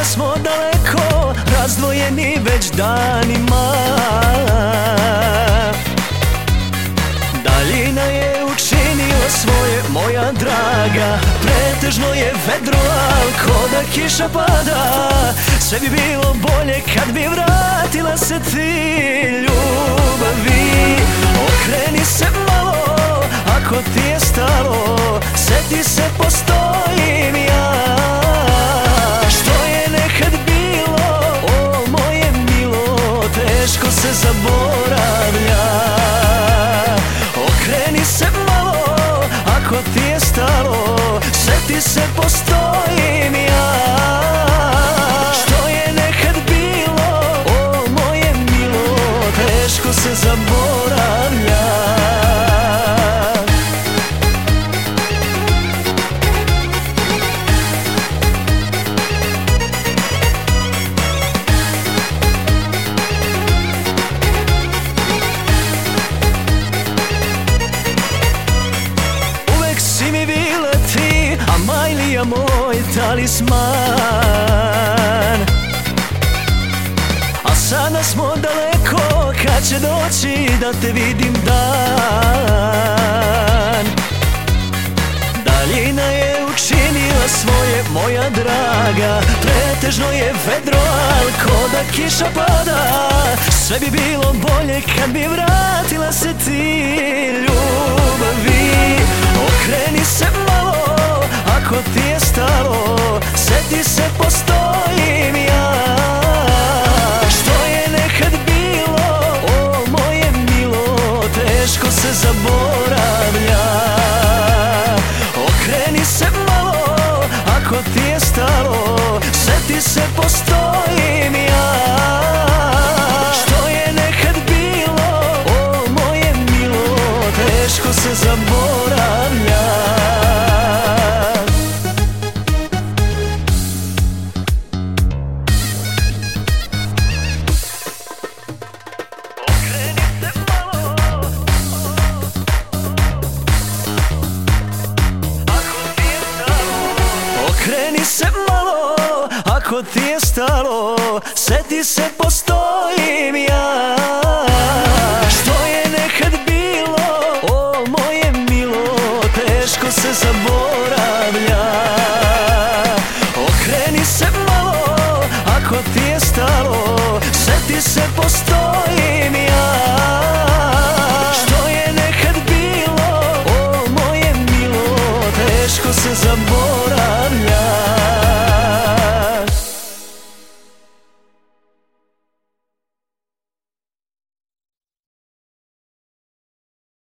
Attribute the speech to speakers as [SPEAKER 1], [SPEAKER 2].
[SPEAKER 1] sada smo daleko, razdvojeni već danima. Daljina je učinila svoje, moja draga. Pretežno je vedro, al ko da kiša pada. Sve bi bilo bolje kad bi vratila se ti ljubavi. Okreni se malo, ako ti je stalo, sjeti se postojim ja. Što je nekad bilo, o moje milo, teško se zaboravlja. Okreni se malo, ako ti je stalo, sjeti se postojim ja. Što je nekad bilo, o moje milo, teško se zaboravlja. Amajlija moj talisman, a sada smo daleko, kad će doći da te vidim dan. Daljina je učinila svoje, moja draga. Pretežno je vedro, al ko da kiša pada. Sve bi bilo bolje kad bi vratila se ti ljubavi. Okreni se malo, ako ti je stalo, sjeti se postojim ja. Što je nekad bilo, o moje milo, teško se zaboravlja. Okreni se malo, ako ti je stalo, sjeti se postojim ja. Što je nekad bilo, o moje milo, teško se zaboravlja. Okreni se malo, ako ti je stalo, sjeti se postojim ja. Što je nekad bilo, o moje milo, teško se zaboravlja. Okreni se malo, ako ti je stalo, sjeti se postojim ja. Što je nekad bilo, o moje milo, teško se zaboravlja.